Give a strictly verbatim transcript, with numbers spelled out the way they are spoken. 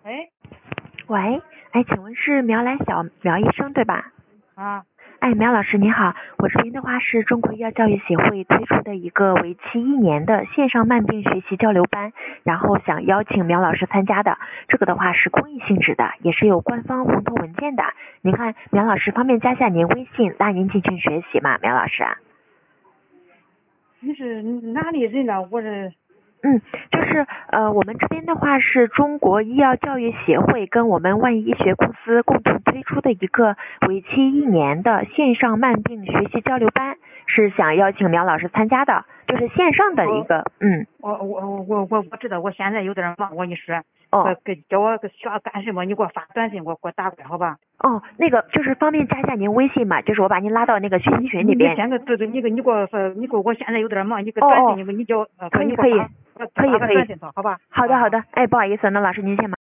喂， 喂，哎，请问是苗来小苗医生对吧？ 啊， 哎，苗老师你好，我这边的话是中国医药教育协会推出的一个为期一年的线上慢病学习交流班，然后想邀请苗老师参加的。这个的话是公益性质的，也是有官方红头文件的。您看，苗老师方便加下您微信，拉您进群学习吗？苗老师啊？ 你是哪里人呢？我是嗯，就是呃，我们这边的话是中国医药教育协会跟我们万医学公司共同推出的一个为期一年的线上慢病学习交流班，是想邀请苗老师参加的，就是线上的一个，嗯， 我我我我我我知道，我现在有点忙，我跟你说， 哦给给叫我需要干什么，你给我发短信，给我给我打过来，好吧？ 哦，那个就是方便加一下您微信嘛，就是我把您拉到那个学习群你你里边。 先个对对，你给你给我发，你给我我现在有点忙，你给哦哦， 短信你你叫呃， 可以可以你给我发发可以可以， 个短信吧，好吧？ 好的好的，哎，不好意思，那老师您先忙。